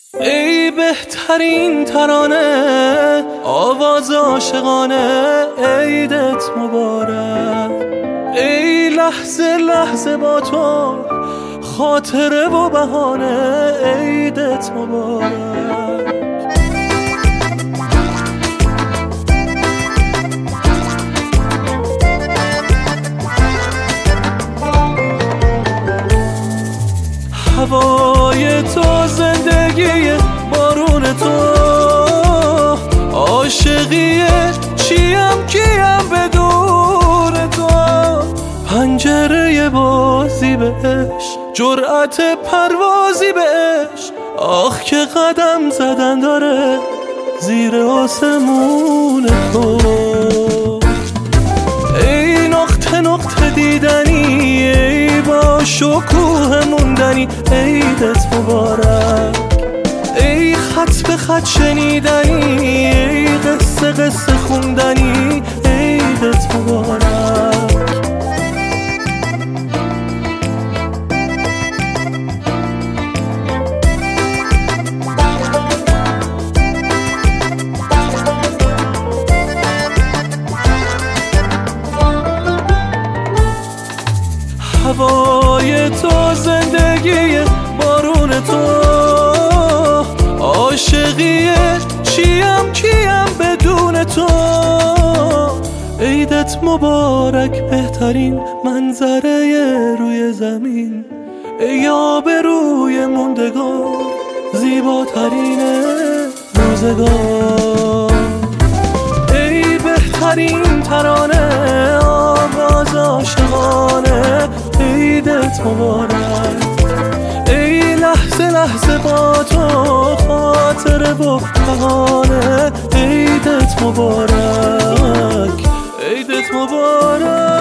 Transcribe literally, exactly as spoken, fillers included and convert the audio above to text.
ای بهترین ترانه، آواز عاشقانه، عیدت مبارک. ای لحظه لحظه با تو، خاطره و بهانه، عیدت مبارک. هوای تو، زندگی بارون تو، عاشقیه چیم کیم بدون تو. پنجره بازی به عشق، جرأت پروازی به عشق، آخ که قدم زدن داره زیر آسمون تو. ای نقطه نقطه دیدنی، ای با شکوه موندنی، عیدت مبارک. ای خط به خط شنیدنی، ای قصه قصه خوندنی، عیدت مبارک. هوای تو، زندگی بارون تو، عاشقیه چیم کیم بدون تو. عیدت مبارک، بهترین منظره روی زمین، ای آب روی موندگار، زیباترین روزگار. ای بهترین ترانه، آواز عاشقانه، عیدت مبارک. ای لحظه لحظه با تو، خاطره و بهانه، عیدت مبارک، عیدت مبارک.